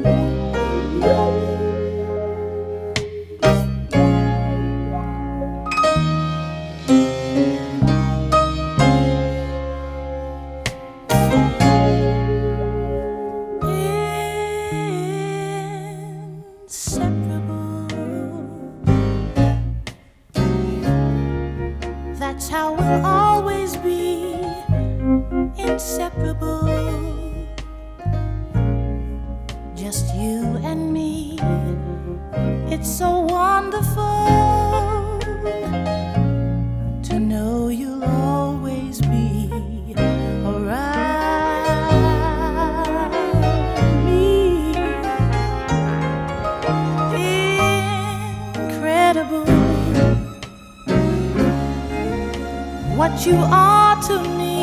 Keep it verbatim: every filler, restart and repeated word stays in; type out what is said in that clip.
That's how we'll always be, inseparable. Just you and me. It's so wonderful to know you'll always be around me. Incredible what you are to me.